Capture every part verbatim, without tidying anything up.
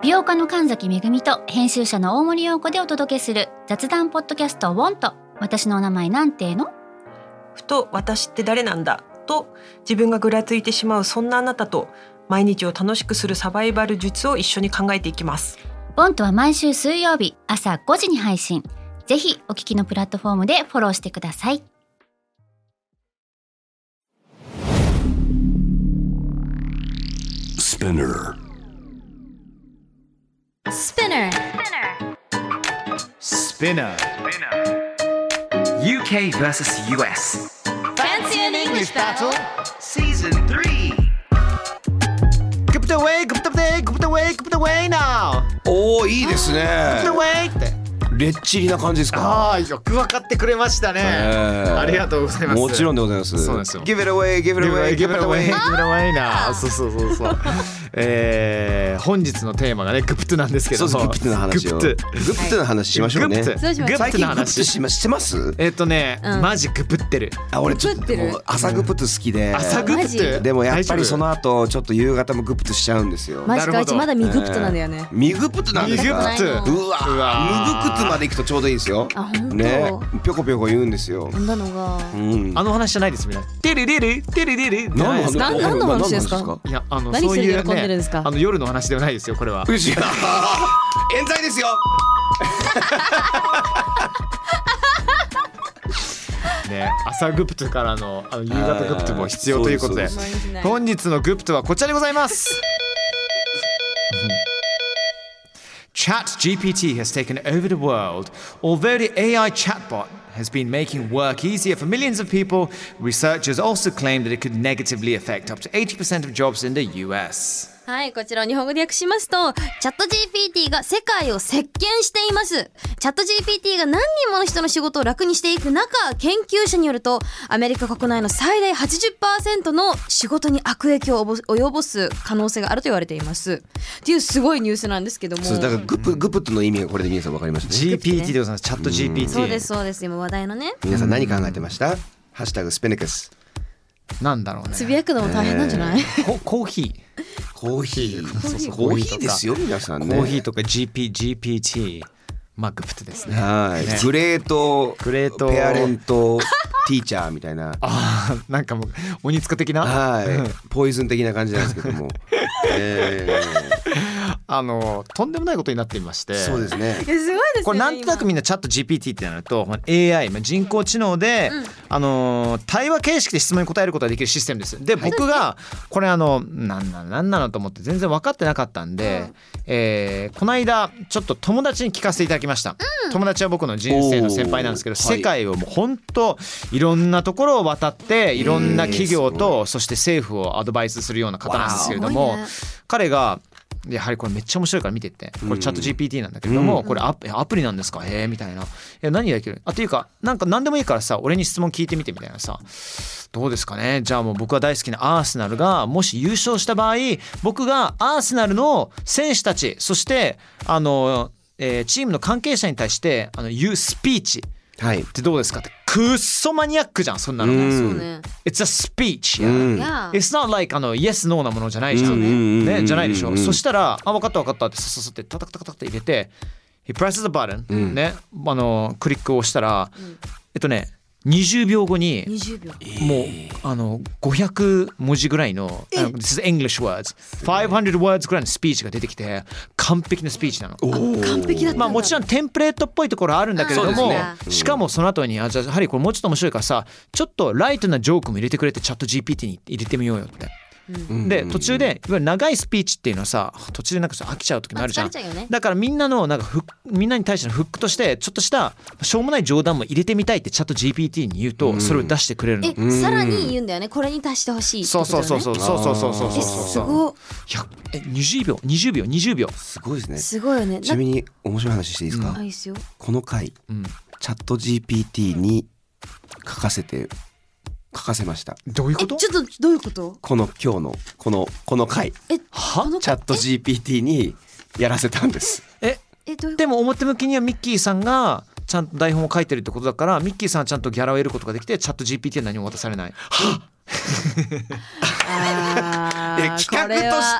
美容家の神崎めぐみと編集者の大森洋子でお届けする雑談ポッドキャストウォンと私のお名前なんての。 ふと私って誰なんだと自分がぐらついてしまうそんなあなたと毎日を楽しくするサバイバル術を一緒に考えていきます。 ウォンとは毎週水曜日朝ごじに配信。ぜひお聞きのプラットフォームでフォローしてください。 スピナースピナースピナー ユーケー vs ユーエス Fancy an English battle Season three Give it away, give it away, give it away, give it away now おーいいですね。 Give it away ってレッチリな感じですか。 ああ、よく分かってくれましたね、えー、ありがとうございます。 もちろんでございます。 そうですよ。 Give it away, give it away, give it away, give it away な。そうそうそうそう、えー、本日のテーマがねグプトなんですけども、 そうです、グプトの話をグプトの話しましょうね。 そうしましょう。 最近グプトしましてます？ えっとね、うん、マジグプってる。 あ、俺ちょっともう朝グプト好きで、 朝グプトでもやっぱりその後ちょっと夕方もグプトしちゃうんですよ。 マジか、うちまだミグプトなんだよね。 ミグプトなんですか。 ミグプト。 うわ、ミグプトまで行くとちょうどいいですよ。 あ、本当。 ね、ぴょこぴょこ言うんですよ。 そんなのが、 うん、 あの話じゃないですみんな。テレレレテレレレ。 何の話？ 何の話ですか？ いや、あの何そういう喜んでるんですか？ あの夜の話ではないですよこれは。 うちが冤罪ですよ。 ね、朝グプトからの、あの夕方グプトも必要ということで、本日のグプトはこちらでございます。ChatGPT has taken over the world. Although the A I chatbot has been making work easier for millions of people, researchers also claim that it could negatively affect up to eighty percent of jobs in the U S. はい、こちらを日本語で訳しますと、チャット ジーピーティー が世界を席巻しています。チャット ジーピーティー が何人もの人の仕事を楽にしていく中、研究者によるとアメリカ国内の最大 はちじゅっパーセント の仕事に悪影響を及ぼす可能性があると言われていますっていうすごいニュースなんですけども、 そうだからグプグプットの意味がこれで皆さん分かりましたね。 ジーピーティー でございます。チャット ジーピーティー、 そうですそうです。今話題のね。 皆さん何考えてました？ハッシュタグスペネクス。 なんだろうね。 つぶやくのも大変なんじゃない？ えー、コーヒーコーヒーそうそう、 コーヒーですよ皆さんね。 コーヒーとか ジーピー、ジーピーティー、まあグプトですね。 はい、 ね、 グレートグレートペアレントティーチャーみたいなあー、なんかもう鬼塚的な、 はい、ポイズン的な感じなんですけども、えー、あのとんでもないことになっていまして。 そうですね。 いやすごいですよね。 これなんとなくみんなチャット ジーピーティー ってなると エーアイ、まあ、人工知能で、うん、あの対話形式で質問に答えることができるシステムです。で、僕がこれあのなんなのなんなのと思って全然分かってなかったんで、うん、えー、この間ちょっと友達に聞かせていただきました、うん、友達は僕の人生の先輩なんですけど、世界をもう本当いろんなところを渡っていろんな企業とそして政府をアドバイスするような方なんですけれども、彼がやはりこれめっちゃ面白いから見てって、これチャット ジーピーティー なんだけれども、これアプ、アプリなんですか、へえみたいな、え何ができるあっていうか、なんか何でもいいからさ俺に質問聞いてみてみたいなさ、どうですかね、じゃあもう僕が大好きなアーセナルがもし優勝した場合、僕がアーセナルの選手たちそしてあの、えー、チームの関係者に対してあの言うスピーチってどうですかって、くっそマニアックじゃんそんなの。 そうね。 It's a speech、 うん、 yeah. It's not like あの Yes No なものじゃないじゃん、 うんね、じゃないでしょ、 うん、 そしたらあ分かった分かったってさささってタタタタタって入れて He presses the button、うん、ね、あのクリックを押したら、うん、えっとねにじゅうびょうごににじゅうびょうもうあのごひゃくもじぐらいの This is English wordsごひゃく words ぐらいのスピーチが出てきて完璧なスピーチなの。 完璧だったんだ。 まあもちろんテンプレートっぽいところあるんだけれども、 ね、 しかもその後にあじゃあやはりこれもうちょっと面白いからさちょっとライトなジョークも入れてくれてチャット ジーピーティー に入れてみようよって。うん、で途中でいわゆる長いスピーチっていうのはさ途中でなんか飽きちゃう時もあるじゃん、 ね、 だからみんなのなんかフみんなに対してのフックとしてちょっとしたしょうもない冗談も入れてみたいってチャット ジーピーティー に言うとそれを出してくれるの。 えさらに言うんだよね、これに足してほしいってそうことだよね。 そうそうそうそうそうそうそうそうすごい。 えにじゅうびょうにじゅうびょうにじゅうびょうすごいですね。 すごいよね。 ちなみに面白い話していいですか、 うん、いいですよ。 この回、 うん、 チャット ジーピーティー に書かせて書かせました。 どういうこと？ ちょっとどういうこと？ この今日のこのこの回えはこのチャット ジーピーティー にやらせたんです。 ええどういうでも表向きにはミッキーさんがちゃんと台本を書いてるってことだからミッキーさんはちゃんとギャラを得ることができてチャット ジーピーティー は何も渡されない。 あえ企画として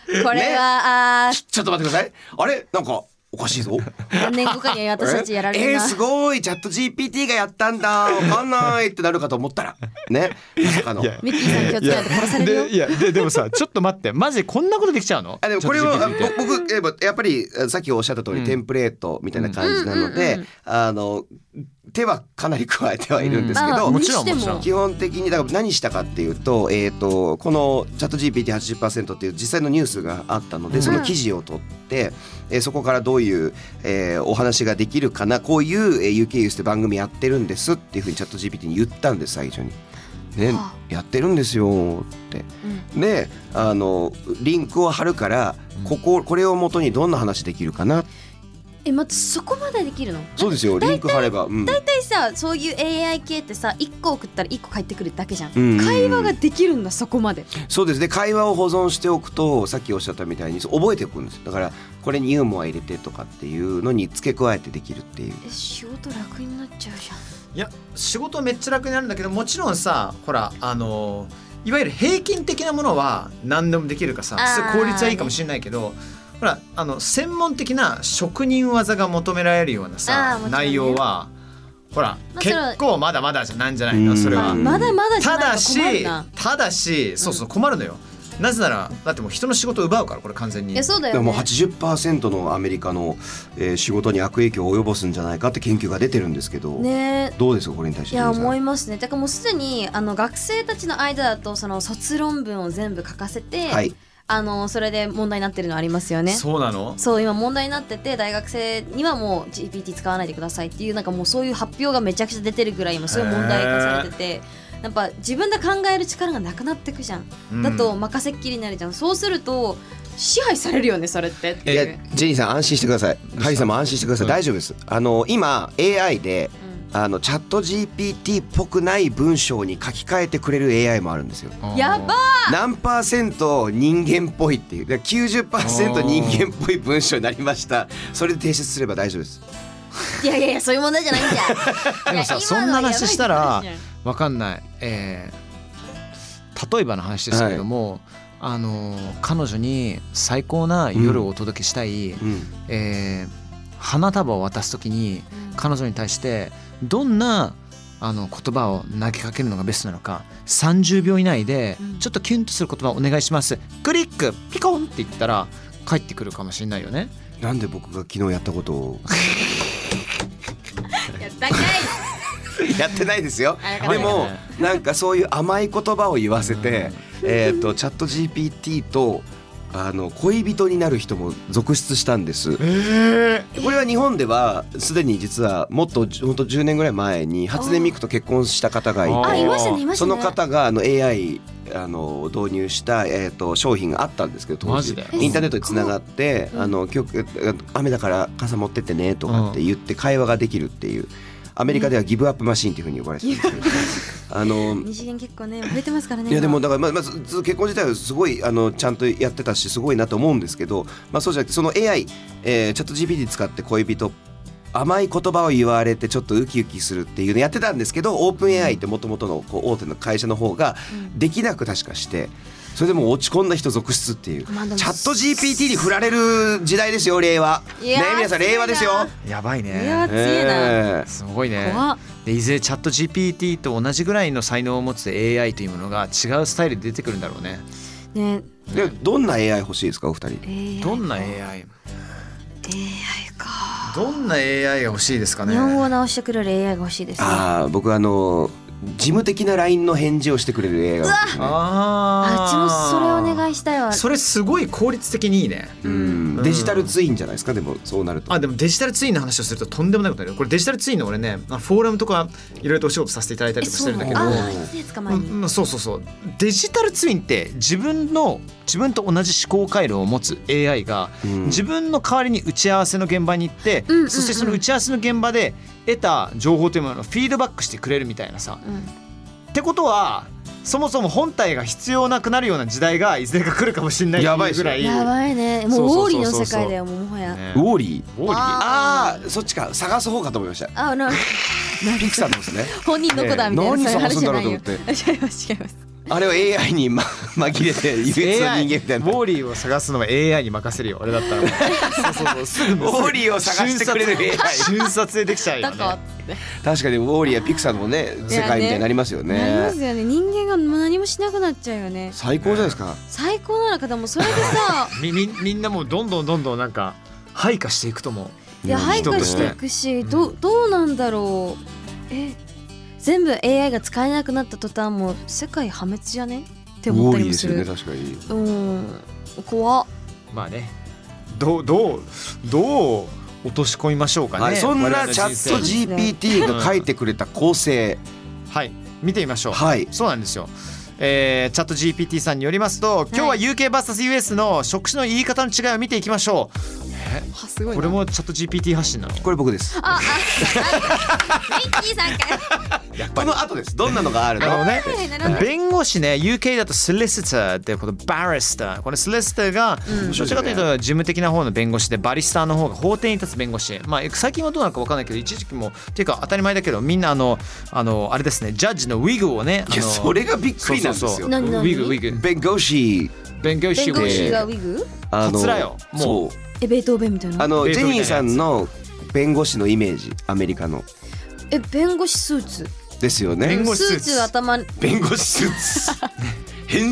これは、あちょちょっと待ってください。あれなんかおかしいぞ。 何年後かに私たちやられるな。 えー、すごいチャット ジーピーティー がやったんだわかんないってなるかと思ったらね、まさかの。 いやミッキーさん気をつけないと殺されるよ。 でいやででもさちょっと待ってマジでこんなことできちゃうの？ あでもこれはチャット ジーピーティー って僕やっぱやっぱりさっきおっしゃった通り、 うんテンプレートみたいな感じなのうんうんうんでうん、 あの手はかなり加えてはいるんですけど、 うんもちろんにしてもちろん基本的にだから何したかっていうと、えー、とこのチャット ジーピーティーはちじゅっパーセント っていう実際のニュースがあったので、 うんその記事を取って、えーそこからどういう、えーお話ができるかな、こういう、えー、ユーケーユーエス って番組やってるんですっていうふうにチャット ジーピーティー に言ったんです最初に。ね、 はやってるんですよって。であのリンクを貼るからこここれを元にどんな話できるかな。 え、待って、そこまでできるの？ そうですよ、リンク貼れば、うん、 大体さ、そういう エーアイ 系ってさ、いっこ送ったらいっこ返ってくるだけじゃん。 うんうん会話ができるんだ、そこまで。 そうですね、会話を保存しておくとさっきおっしゃったみたいにそう覚えておくんです。だからこれにユーモア入れてとかっていうのに付け加えてできるっていう。 え、仕事楽になっちゃうじゃん。 いや仕事めっちゃ楽になるんだけど、もちろんさほらあのいわゆる平均的なものは何でもできるかさ、 あーすごい効率はいいかもしれないけど、ほらあの専門的な職人技が求められるようなあさ、 ーもちろんね内容はほら、 まあそれは結構まだまだじゃなんじゃないのそれは。 うんまだまだじゃただないと困るしな。 ただしそうそう困るのよ。なぜならだってもう人の仕事を奪うからこれ完全に。 え、そうだよね。 でももう はちじゅっパーセント のアメリカの、えー仕事に悪影響を及ぼすんじゃないかって研究が出てるんですけど、 ね。 どうですかこれに対して。 いやジェニーさん思いますね。だからもうすでにあの学生たちの間だとその卒論文を全部書かせて、 はいあのそれで問題になってるのありますよね。 そうなの？ そう今問題になってて、大学生にはもう ジーピーティー 使わないでくださいっていうなんかもうそういう発表がめちゃくちゃ出てるぐらい今そういう問題化されてて、やっぱ自分で考える力がなくなってくじゃん。 うんだと任せっきりになるじゃん。そうすると支配されるよねそれってっていやいう。 ジェニーさん安心してください。ハリーさんも安心してください、 うん大丈夫です。あの今 エーアイ であのチャット ジーピーティー っぽくない文章に書き換えてくれる エーアイ もあるんですよ。 やば何パーセント人間っぽいっていう、だから きゅうじゅっパーセント 人間っぽい文章になりました。それで提出すれば大丈夫です。 いやいやいやそういう問題じゃないんじゃん。 でもさいやそんな話したら今のやばいって話じわかんない、えー、例えばの話ですけれども、あの彼女に最高な夜をお届けしたい、 うんえー花束を渡すときにゃん彼女に対してどんなあの言葉を投げかけるのがベストなのかさんじゅうびょう以内でうんちょっとキュンとする言葉をお願いします、クリックピコンって言ったら返ってくるかもしれないよね。 なんで僕が昨日やったことをやったんかい。 やってないですよ。 あよかったでもよかっなんかそういう甘い言葉を言わせて、えー、とチャット ジーピーティー とあの恋人になる人も続出したんです。 えこれは日本ではすでに実はもっとほんとじゅうねんぐらい前に初音ミクと結婚した方がいああいて、 ましたねいましたね。 その方があの エーアイあの導入した、えー、と商品があったんですけど当時マジでインターネットでつながって、 うんあの今日雨だから傘持ってってねとかって言って会話ができるっていう、アメリカではギブアップマシーンっていうふうに呼ばれてるんですけど、あの二次元結構ね増えてますからね。 いやでも今だからまあまず結婚自体はすごいあのちゃんとやってたしすごいなと思うんですけど、まあそうじゃなくてその エーアイ、えー、チャット ジーピーティー 使って恋人甘い言葉を言われてちょっとウキウキするっていうのやってたんですけど、オープン エーアイ ってもともとのこう大手の会社の方ができなく確かしてそれでもう落ち込んだ人続出っていう、チまあでもャット ジーピーティー に振られる時代ですよ令和ねいやー皆さん令和ですよ。 やばいいやね。 強えな。 えすごいね。 怖っ。 でいずれチャット ジーピーティー と同じぐらいの才能を持つ エーアイ というものが違うスタイルで出てくるんだろうね。 ねーでどんな エーアイ 欲しいですかお二人。 えーどんな エーアイエーアイか。 どんな エーアイ が欲しいですかね。 日本語を直してくれる エーアイ が欲しいですね。 ああ僕あの事務的な ライン の返事をしてくれる エーアイ が欲しいですね。 あうちもそれおい。 願いしたいわ。 それすごい効率的にいいね。 うんデジタルツインじゃないですかでもそうなると。 あでもデジタルツインの話をするととんでもないことになるよ。これデジタルツインの俺ねフォーラムとかいろいろとお仕事させていただいたりとかしてるんだけど、 ああいつですか前に。 うん、そうそうそうデジタルツインって自分の自分と同じ思考回路を持つ エーアイ がうん自分の代わりに打ち合わせの現場に行って、 うんうんうんそしてその打ち合わせの現場で得た情報というものをフィードバックしてくれるみたいなさ。 うんってことはそもそも本体が必要なくなるような時代がいずれか来るかもしれないっていうぐらい。 やばいね。もうウォーリーの世界だよもうもはや。 ねウォーリーウォーリーああそっちか探す方かと思いました。 あなピクサーのですね。 本人の子だみたいな何そういう話じゃないよ。 探すんだろうと思違います違います。 あれを エーアイ に、ま、紛れて唯一の人間みたいな。 ウォーリーを探すのは エーアイ に任せるよ俺だったら。そうそうそうすぐウォーリーを探してくれる エーアイ。 瞬殺でできちゃうよだかね。 確かにウォーリーやピクサーのもね世界みたいになりますよね。 なりますよね。人間が何もしなくなっちゃうよね。 最高じゃないですか。 最高なのか。でもそれでさみみみんなもうどんどんどんどんなんか配下していくと思う。 いや配下していね。 くし、どどうなんだろう。え全部 エーアイ が使えなくなった途端もう世界破滅じゃねってウ思っォーリーですよたりもする。 ね確かに。 うん怖っ。 まあねどうどうどう落とし込みましょうかね。 はい、そん我々のなチャット人生ジーピーティー が書いてくれた構成、 はい見てみましょう。 はいそうなんですよ。えー、チャット ジーピーティー さんによりますと今日は ユーケーブイエス ユーエス の職種の言い方の違いを見ていきましょう。 あすごいな。 これもチャット ジーピーティー 発信なの。 これ僕です。 ああミッキーさんかよ。 この後です。どんなのがあるの？ なるほどねはいなるほど。 弁護士ね ユーケー だと solicitor ってこの barrister これ solicitor がどちらかというと事務的な方の弁護士でバリスターの方が法廷に立つ弁護士。まあ最近はどうなのか分かんないけど一時期もっていうか当たり前だけどみんなあのあのあれですねジャッジのウィグをねあのいやそれがびっくりなんですよ。 そうそうそう何何ウィグウィグ弁護士弁護士弁護士でがウィグ？ あのカツラよもうそうえベートーベンみたいな。 あのベートみたいなやつジェニーさんの弁護士のイメージアメリカのえ弁護士スーツ。 ですよね。 弁護士スーツ頭に弁護士スーツ変身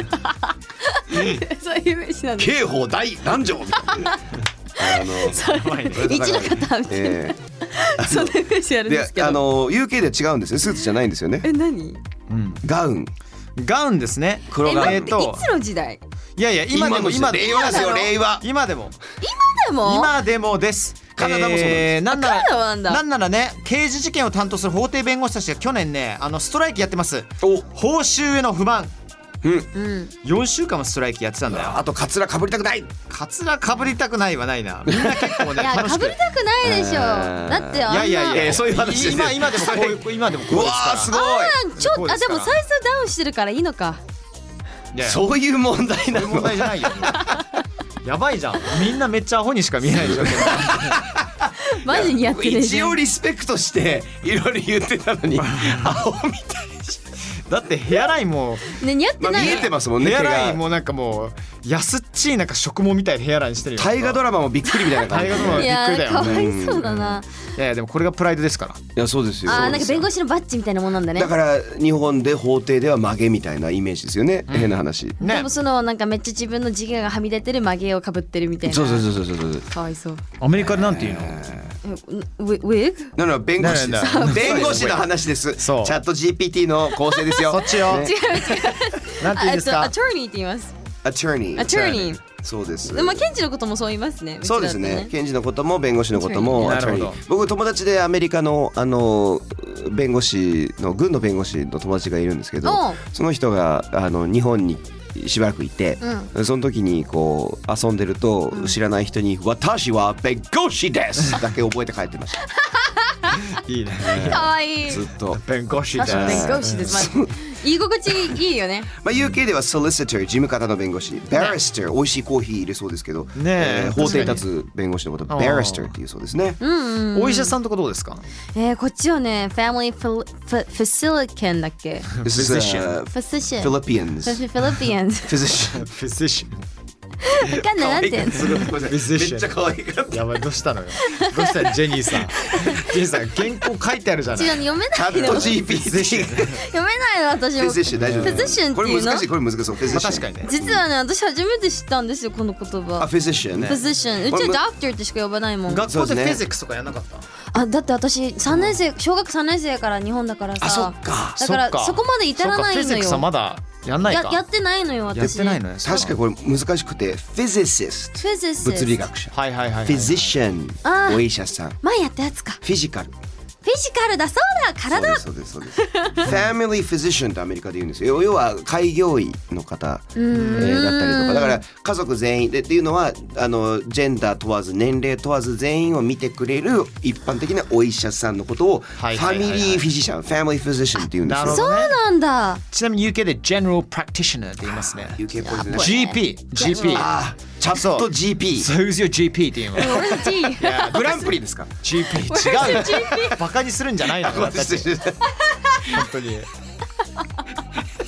そういうイメージなんだ。 刑法第何条みたいな。あのやばいね一の方みたいな。 えそんなイメージあるんーですけど。 であの ユーケー では違うんですね。スーツじゃないんですよね。 え何？ うんガウンガウンですね。 え黒ガウン。 待っていつの時代？ いやいや今でもの時今で代令和ですよ令和。 今でもでも今でもです。 カナダもそうなんですえーなんなカナダもらなんだなんならね刑事事件を担当する法廷弁護士たちが去年ねあのストライキやってます。 お報酬への不満。 うん。 うん。 よんしゅうかんもストライキやってたんだよ。 あとカツラかぶりたくない。 カツラかぶりたくないはないな。みんな結構ねいや楽しく。 かぶりたくないでしょ。 あーだってあんな。 いやいやいやえーそういう話ですね今今でもこういう今でもこううわですから。 ーすごい。 ちょこうですからあでもサイズダウンしてるからいいのか。 いやいやそういう問題なそういう問の。 題じゃないよ。やばいじゃん。みんなめっちゃアホにしか見えないでしょ。 マジにやってるじ一ゃん。 応リスペクトしていろいろ言ってたのにアホみたいにしだってヘアラインもね似合ってない。 まあ見えてますもんね。 ヘア毛がラインもなんかもう安っちいなんか植毛みたいなヘアラインしてるよ。 大河ドラマもびっくりみたいな感じ。 大河ドラマいやびっくりだよかわいそうだな。 いやいやでもこれがプライドですから。 いやそうですよ。 あーなんか弁護士のバッジみたいなもんなんだね。 だから日本で法廷では曲げみたいなイメージですよね。変な話。 でねも。そのなんかめっちゃ自分の自我がはみ出てる曲げをかぶってるみたいな。 そうそうそうそうそうそう。 かわいそう。 アメリカでなんて言うの？ えウィウィグ？ なの弁護士でなすなな。 弁護士の話です。チそうャット ジーピーティー の構成ですよ。 そっちよ。 ねなんて言うんですかあとアトーニーって言います。 attorney。 アトーニー。 そうです。 まあ検事のこともそう言いますね。 そうですね。検事のことも弁護士のことも attorney なるほ attorney ど。 僕友達でアメリカのあの弁護士の軍の弁護士の友達がいるんですけどおう、 その人があの日本にしばらくいて、その時にこう遊んでると知らない人に「私は弁護士です」だけ覚えて帰ってました。 いいね。 かわいい。 ずっと。 弁護士だ。 確かに弁護士です。まあ言い心地いいよね。 まあ ユーケー では solicitor 事務方の弁護士、barrister 美味しいコーヒー入れそうですけど、 ねええー法廷に立つ弁護士のこと確かに barrister っていうそうですね。 うんうん。 お医者さんとかどうですか？ えー、こっちはね、family fil- fi- physician だっけ This is uh, physician Philippians Philippines physician。 フィジシャン。 わかんないなんて言うのすごいごめんなさいめ Physician っちゃ可愛かった。 やばいどうしたのよ。どうしたのジェニーさん。ジェニーさん原稿書いてあるじゃない。 違う読めチャットないのジーピーティー。 読めないの私も physician 大丈夫。 physician これっていうの難しいこれ難しいそう physician。 まあ確かにね。 実はね私初めて知ったんですよこの言葉あ physician ね。 physician うちは doctor ってしか呼ばないもん学校そうですねでフィジックスとかやんなかった？ あだって私さんねん生小学さんねん生から日本だからさあそっか。 だからそっかそこまで至らないそっかフィジックスはのよまだやんないか。 ややってないのよ私やってないのよ。 確かにこれ難しくて physicist physicist 物理学者。 はいはいはいはい。 physician あーお医者さん。 前やったやつかフィジカル。 フィジカルだそうだ体そうですそうですそうです。family physician ってアメリカで言うんですよ。要は開業医の方、えーだったりとか。だから家族全員でっていうのはあのジェンダー問わず年齢問わず全員を見てくれる一般的なお医者さんのことをフはいはいはいはいァミリーフィジシャン、ファミリーフィジシャンって言うんですよ。 そうなるほどね。 なんだちなみに ユーケー で General Practitioner って言いますね。 ユーケー っぽいですね。 ジーピー、ジーピー。 あーチャット ジーピー。 So who's your ジーピー って言うの。 俺の G いやグランプリですか。 ジーピー違うよ。バカにするんじゃないの。私たち本当に。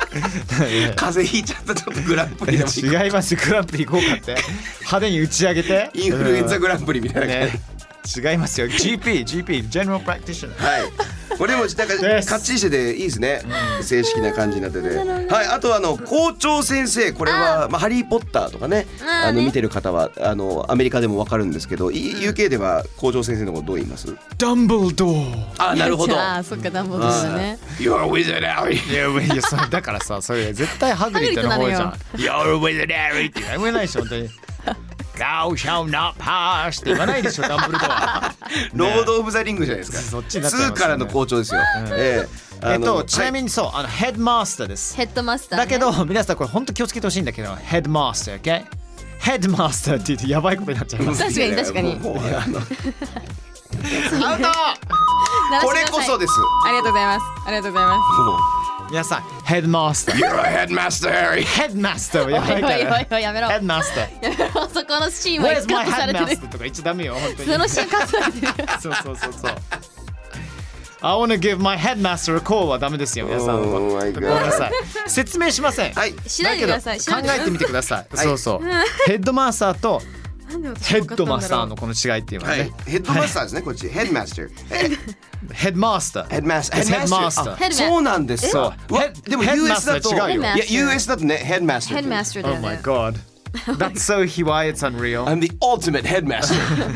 風邪ひいちゃったちょっとグランプリの違いますよ、グランプリ行こうかって派手に打ち上げてインフルエンザグランプリみたいな感じ、 ね、違いますよ ジーピー ジーピー General Practitioner。 はいこれもなんかかっちりしてていいですね、うん、正式な感じになってて、はい、あとあの校長先生、これはまあハリーポッターとかね、ああの見てる方はあのアメリカでもわかるんですけど、ユーケー では校長先生のことどう言います？ ダンブルドー。 あ、なるほど。 あ、そっか、ダンブルドーだね。 You're a wizard, Harry。 いやいや、それだからさ、それ絶対ハグリッドの方じゃん。You're a wizard, Harry って言えないでしょ本当に。Thou shall not pass って言わないでしょダンブルドア。 ロード・オブ・ザ・リングじゃないですか。 そっちになっちゃいますね。 ツーからの校長ですよ。ええっとちなみにそう、あのヘッドマスターです。 ヘッドマスター、ね、 だけど皆さんこれ本当気をつけてほしいんだけど、ヘッドマスター、OK？ ヘッドマスターって言ってやばいことになっちゃいます。 確かに確かに。 もうあのアウト。 これこそです。 ありがとうございます。ありがとうございます。 皆さんヘッドマスター。 You're a headmaster, Harry。 ヘッドマスターはやばいから。 おいおいおいやめろ。 ヘッドマスター。 やめろ。そこのシーンは Where's カ my ットされて headmaster る。 とか言っちゃダメよ本当に。 そのシーンカットされてる。 そうそうそうそう。I wanna give my headmaster a call はダメですよ皆さん。 Oh my God。 ごめんなさい。説明しません。 はい。 しないでください。 考えてみてください。そうそう。ヘッドマスターとヘッドマスターのこの違いっていうのはね。 ヘッドマスターですねこっち。ヘッドマスター。 ヘッドマスター。 ヘッドマスター。 ヘッドマスター。 そうなんです。そう。でも ユーエス だと、いや ユーエス だとねヘッドマスター。 ヘッドマスターだよ Oh ね。 my god. That's so why it's unreal. I'm the ultimate headmaster。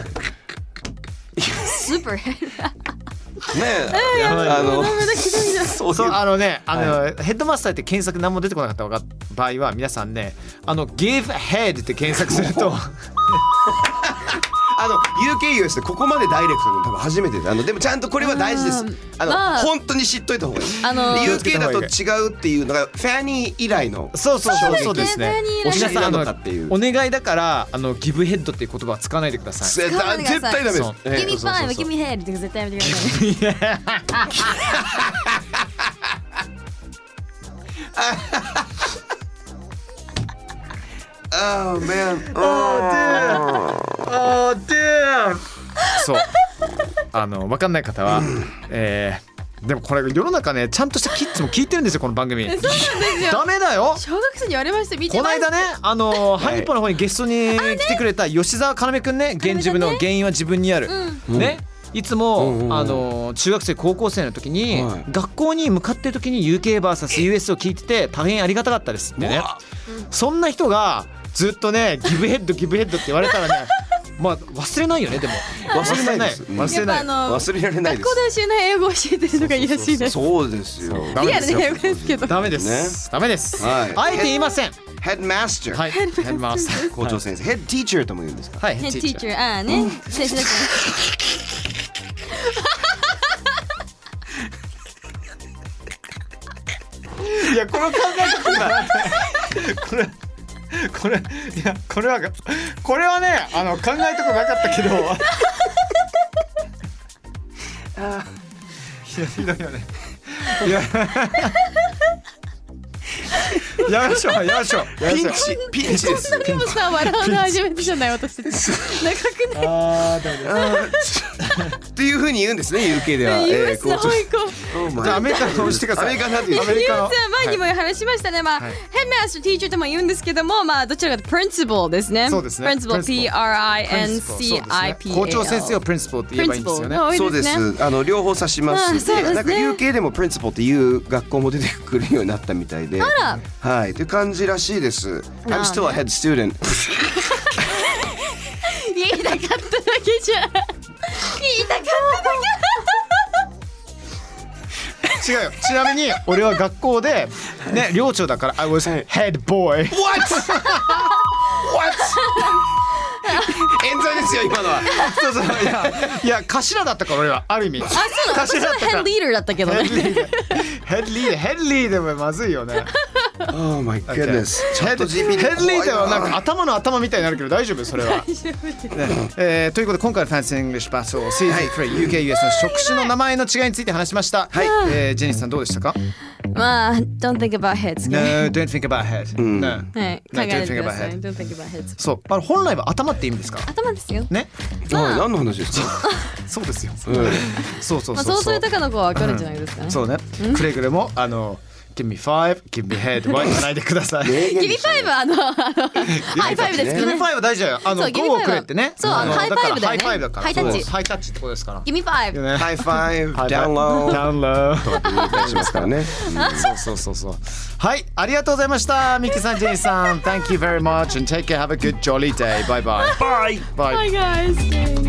スーパーヘッねえ、あのそうそう、あのね、あのヘッドマスターって検索何も出てこなかった場合は皆さんね、あの give head って検索するとあの ユーケーユーエス でここまでダイレクトで多分初めてで、あのでもちゃんとこれは大事です。あの、まあ、本当に知っといた方がいい。 あのユーケー だと違うっていうのがファニー以来のそうそうそうそうですね。 皆さんのお願いだからあのギブヘッドっていう言葉は使わないでください。 絶対絶対ダメです。 ギミファイブ、ギミヘッドって絶対やめてください。 Oh man. Oh damn. Oh damn. そう。あの分かんない方は、えー、でもこれ世の中ねちゃんとしたキッズも聞いてるんですよこの番組。 そうなんですよ。 ダメだよ。 小学生に言われました見てます。 この間ねあのハニポの方にゲストに来てくれた吉澤要くんね、現自分の原因は自分にある。 うん、 ね。いつもあの中学生高校生の時に学校に向かってる時に ユーケーブイエス ユーエス を聞いてて大変ありがたかったですってね。そんな人がずっとねギブヘッドギブヘッドって言われたらねまあ忘れないよね。でも忘れない忘れない忘れられないです。 学校で教えない英語を教えてるのがいいらしいです。 そうですよ。 リアルな英語ですけどダメですダメです。あえて言いません。 ヘッドマスター。 はい。ヘッドマスター。 校長先生。ヘッドティーチャーとも言うんですか。 はい。 ヘッドティーチャー。ああね。先生ですね。いやこの考え方がこれこれいやこれはこれはねあの考えたことなかったけどあひどいよね。いややめましょうやめましょう。 ピンチピンチです。 でもさ笑うの初めてじゃない私たち。長くね。 ああダメだ。 っていう風に言うんですね ユーケー では。 言いますね。 じゃあアメリカのしてください。 アメリカなんていう。 アメリカの前にも話しましたね。まあヘッドマスター、ティーチャーとも言うんですけども、まあどちらかとプリンシパルですね。 そうですね。 プリンシパル P R I N C I P A L。 校長先生をプリンシパルって言えばいいんですよね。 そうです。あの両方指しますし、なんか ユーケー でもプリンシパルっていう学校も出てくるようになったみたいで。 あら。 はい、という感じらしいです。I'm still a head student。 言いたかっただけじゃ。言いたかっただけ。違うよ。ちなみに俺は学校でね寮長だから I was head boy。 What？What？ 冤罪ですよ今のは。 そうそういやいや頭だったから俺はある意味。 あそうなの。私はヘッドリーダーだったけどね。 ヘッドリーダーヘッドリーダーヘッドリーダーもまずいよね。 Oh my goodness。 ヘッドリーダーはなんか頭の頭みたいになるけど大丈夫それは。ねえー、ということで今回の Fancy English Battleシーズンスリー ユーケーユーエス の職種の名前の違いについて話しました。はい。えー、ジェニーさんどうでしたか？ まあ Don't think about heads。 No, don't think about head。No。 はい。考えてください。 Don't think about heads。 そう。あの本来は頭って意味ですか？ 頭ですよ。 ね。 何の話ですか？ そうですよ。そうそうそう。 まあそうそういう高の子はわかるんじゃないですかね。 そうね。くれぐれもあの Give me five, give me head は言わないでください。 ギリファイブはあのあのハイファイブですけ Give ど me ね。 five は大事だよ。あのそう Give me ゴー five をくれってね。 そうあのハイファイブだよねからハイファイブだから。 ハイタッチそうハイタッチってことですから Give me five。 ね。 ハイファイブ、ダウンロードダウンロードとかって言ったりしますからね。 そうそうそうそう。はい、ありがとうございました。ミキさん、ジェニーさん、Thank you very much and take care. Have a good jolly day. Bye bye. Bye. Bye. Hi guys.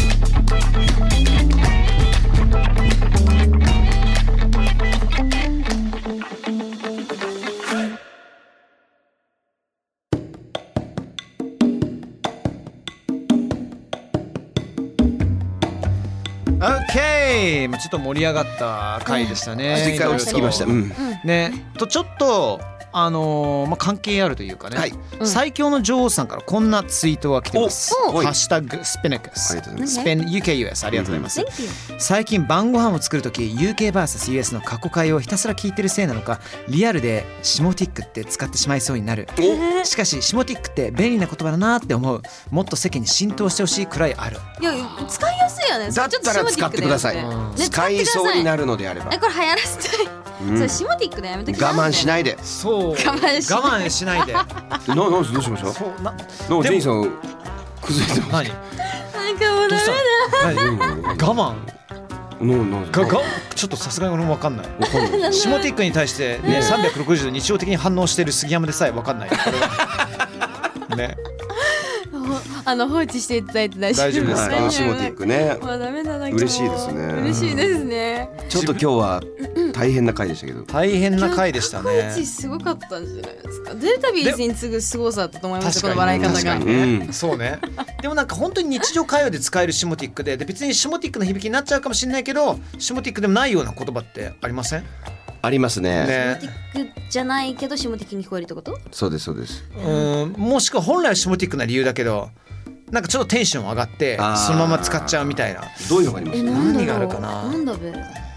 Okay、まあちょっと盛り上がった回でしたね。 ちょっと一回落ち着きました。うん。 ね、とちょっとあのーまあ、関係あるというかね、 はい最強の女王さんからこんなツイートが来てます。 おおハッシュタグスピネクスありがとうございますスペン ユーケーユーエス ありがとうございます、 Thank you。 最近晩ご飯を作るとき ユーケーブイエスユーエス の過去回をひたすら聞いてるせいなのかリアルでシモティックって使ってしまいそうになる。しかしシモティックって便利な言葉だなって思う。もっと世間に浸透してほしいくらいある。 いや使いやすいよね。 だったら使ってください。 うん使いそうになるのであればえこれ流行らせたい。 うんそれシモティックでやめとき我慢しないいで。 そう我慢しない我慢しないでな、なんどうしました？ そうななんかジェニーさん崩れてます。 何なんかもうダメだ。 何何我慢何何ががちょっとさすがに俺も分かんない。 わかんない。 シモティックに対してねさんびゃくろくじゅうど日常的に反応している杉山でさえ分かんない。これはねあの放置していただいて大丈夫大丈夫ですはい、あのシモティックね。 もうダメだな。 嬉しいですね嬉しいですね。 ちょっと今日は大変な回でしたけど。 大変な回でした今日ね過去一すごかったんじゃないですか。デルタビーズに次ぐすごさだったと思います。この確かに笑い方が。 確かにね、 うんそうね。でもなんか本当に日常会話で使えるシモティックで、で別にシモティックの響きになっちゃうかもしれないけどシモティックでもないような言葉ってありません？ ありますね。 ねシモティックじゃないけどシモティックに聞こえるってこと？ そうですそうです。 うんもしくは本来はシモティックな理由だけどなんかちょっとテンション上がってあーそのまま使っちゃうみたいな。 どういうのがあります？ 何があるかななんだべ。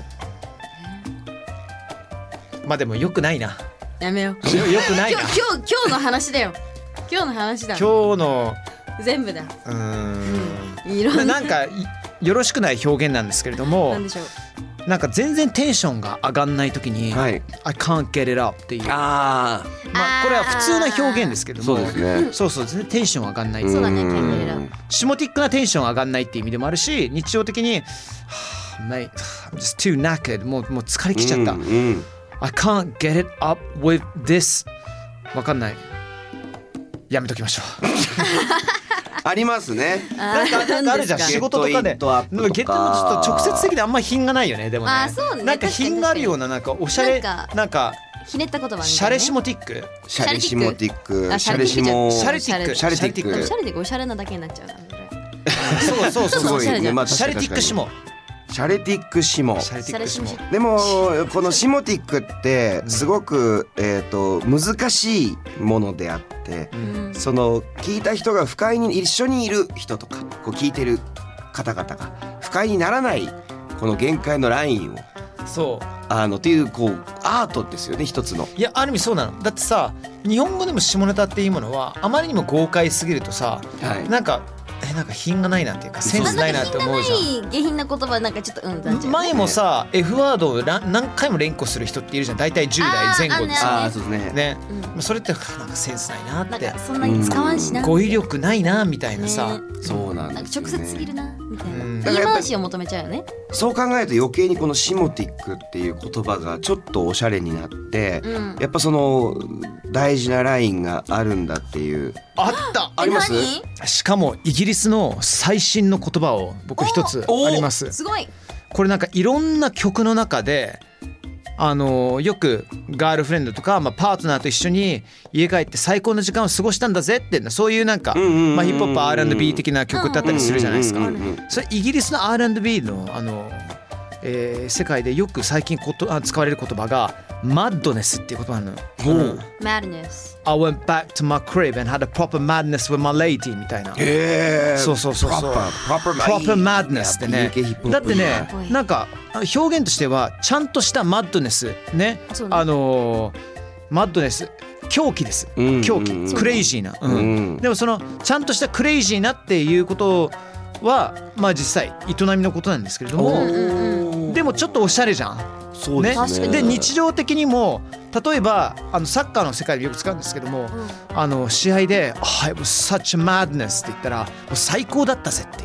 まあでもよくないな。 やめよう。 よよくないな。 今日今日今日の話だよ。今日の話だ。 今日の全部だ。 うーんいろんな。 なんかいよろしくない表現なんですけれどもなんでしょう。 なんか全然テンションが上がんない時に、 はい。 I can't get it up っていう、まああこれは普通な表現ですけれあ、 ども、 そうですね。 そうそう全然テンション上がんない。 そうだねん can't get it up シモティックなテンション上がんないっていう意味でもあるし、日常的に、はあ、mate, I'm just too knackered もうもう疲れきちゃった。 うんうん I can't get it up with this わかんない。やめときましょう。 ありますね。 なんかなんかあるじゃん何ですか仕事とかで。 ゲットアップとかゲットもちょっと直接的であんま品がないよね。でもね。 あーそうねなんか品があるようななんかおしゃれなんかなんかひねった言葉みたいなね。 シャレシモティック。 シャレシモティック、 あシャレシモ、 シャレティック。 シャレティックおしゃれでおしゃれなだけになっちゃうな。 そうそうそうすごいおしゃれじゃんね。まあシャレティックシモ。 シャレティックシモ。 シャレティックシモ。 でもこのシモティックってすごく、えー、と難しいものであって、 うんその聞いた人が不快に一緒にいる人とかこう聞いてる方々が不快にならないこの限界のラインをそう。 あのっていうこうアートですよね一つの。 いやある意味そうなの。だってさ日本語でも下ネタっていうものはあまりにも豪快すぎるとさ、 はいなんかえなんか品がないなっていうかセンスないなって思うじゃん。 品がない下品な言葉なんかちょっとうんってなっちゃう。 前もさ F ワードをら何回も連呼する人っているじゃん。大体じゅう代前後であさああそうですね。 ね、 うんそれってなんかセンスないなってなんかそんなに使わんしな。 語彙力ないなみたいなさ、 ねそうなんなんかですよね。 直接すぎるなみたいな。 うん言い回しを求めちゃうよね。 そう考えると余計にこのシモティックっていう言葉がちょっとおしゃれになって、 うん。 やっぱその大事なラインがあるんだっていう。 あったあります？ えしかもイギリスの最新の言葉を僕一つおあります何？すごい。 これなんかいろんな曲の中であのよくガールフレンドとか、まあ、パートナーと一緒に家帰って最高の時間を過ごしたんだぜってそういうなんか、 うんうんうんうんまあ、ヒップホップ アールアンドビー 的な曲だったりするじゃないですか。 うんうんうんうんそれイギリスの アールアンドビー のあの、えー世界でよく最近ことあ使われる言葉がマッドネスっていう言葉なのよ。 ほううん Madness。 I went back to my crib and had a proper madness with my lady みたいな。 へーそうそうそうそう。 Proper Proper madness ってね。だってねぽいなんか表現としてはちゃんとしたマッドネスねそうねあのーマッドネス狂気ですうん狂気うんクレイジーな、うんうんでもそのちゃんとしたクレイジーなっていうことはまあ実際営みのことなんですけれどもおーでもちょっとおしゃれじゃんそうですね。 確かにで日常的にも例えばあのサッカーの世界でよく使うんですけども、 うんあの試合で「I was such a madness」って言ったらもう最高だったぜっていう。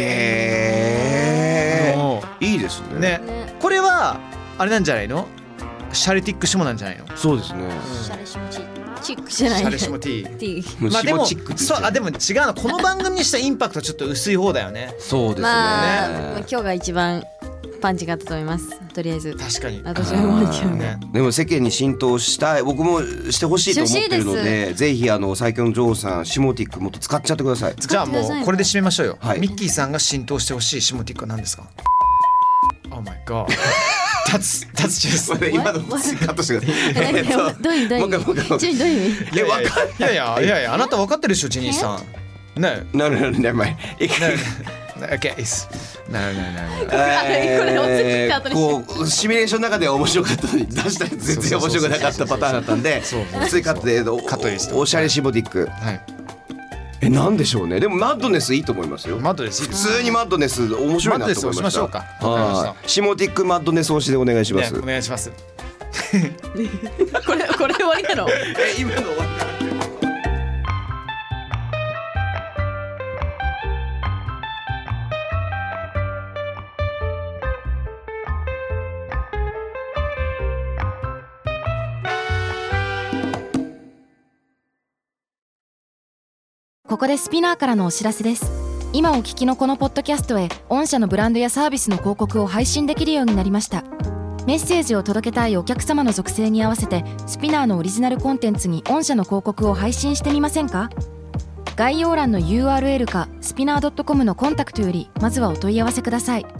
へもえ。いいですね。 ねねこれはあれなんじゃないの？シャレティックシモなんじゃないの？ そうですね。 シャレシモチチックじゃないシャレシモティー。 ティーもうまあでもシモチックって言っちゃうそうあでも違うのこの番組にしたインパクトちょっと薄い方だよね。 そうですね。 まあ、まあ今日が一番パンチがあったと思います。とりあえず確かに。 私は思うけどね。 ね。 でも世間に浸透したい、僕もしてほしいと思ってるのしてほしいで、ぜひあの最強の女王さんシモティックもっと使っちゃってください。 じゃあもうこれで締めましょうよ。 はいミッキーさんが浸透してほしいシモティックは何ですか？ Oh my god。that's that's just 今のカットしてください。 えどういうどういう意もう一回もう一回もう一回味？ちょどういう意味？ いやいやいやいやいやいやいやあなた分かってるでしょジニーさん。ね。 なるほど、never mind。 Okay. No no no no. これ落ちてきた後にこうシミュレーションの中では面白かったのに出したら全然面白くなかったパターンだったんで、 そうそうそう普通にカットでおカットですおしゃれシモティック。 はい。 え、なんでしょうね。でもマッドネスいいと思いますよ。 マッドです。 普通にマッドネス面白いなと思いました。 マッドネスをしましょうかわかりましたはいシモティックマッドネス推しでお願いします。 ねお願いします。 これこれ終わりなの？ え、今の終わりかな。 ここでスピナーからのお知らせです。今お聞きのこのポッドキャストへ御社のブランドやサービスの広告を配信できるようになりました。メッセージを届けたいお客様の属性に合わせてスピナーのオリジナルコンテンツに御社の広告を配信してみませんか？概要欄の ユーアールエル かスピナー ドットコム のコンタクトよりまずはお問い合わせください。